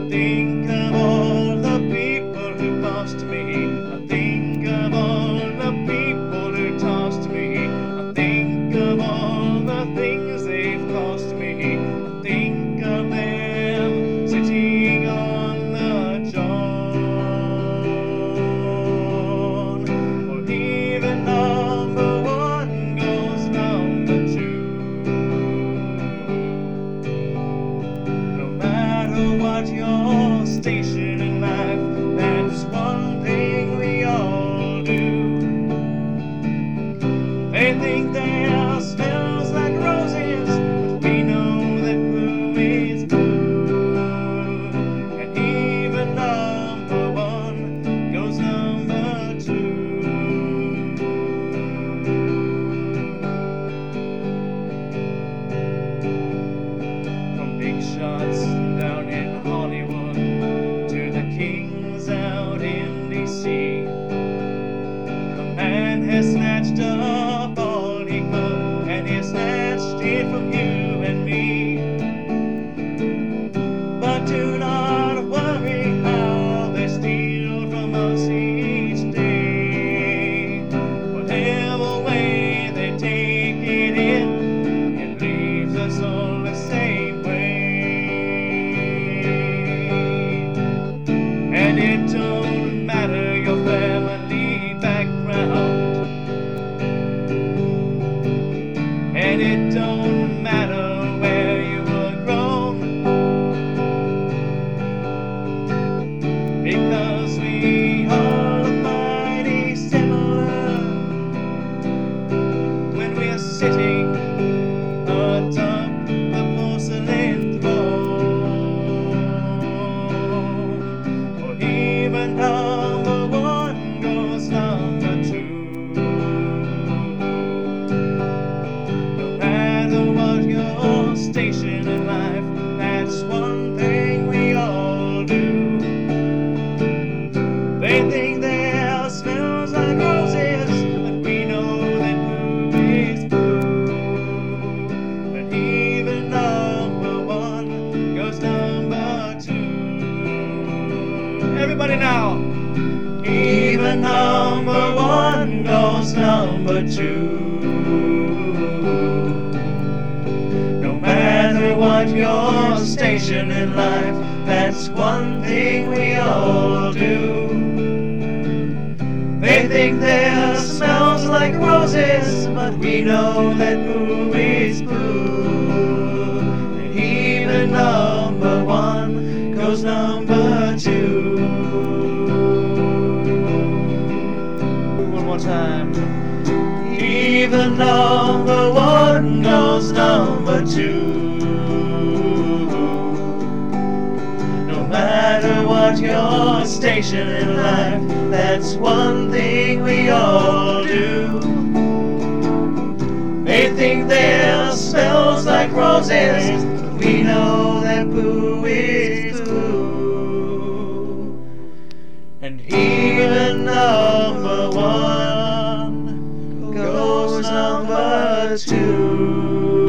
think of all the people who lost me. I think of all the people who tossed me. I think of all the things they've cost me. I think of them sitting on the john. For even number one goes number two. No matter what your station in life, that's one thing we all do. They think their smells like roses, but we know that blue is blue. And even number one goes number two. From big shots down in Hollywood to the kings out in D.C., a man has snatched up all he could, and he snatched it from you and me. But do not worry how they steal from us each day. Whatever way they take it in, it leaves us all the same way. And it don't matter your family background, and it don't matter where you were grown, because we all are mighty similar when we're sitting atop the porcelain throne. For even number one goes number two. No matter what your station in life, that's one thing we all do. They think their smells like roses, but we know that blue is blue. But even number one goes number two. Everybody now. Even number one goes number two. No matter what your station in life, that's one thing we all do. They think their smells like roses, but we know that blue is blue. And even number one goes number two. One more time. Even number one goes number two. No matter what your station in life, that's one thing we all do. They think their smells like roses, but we know that blue is blue. And even number one goes number two.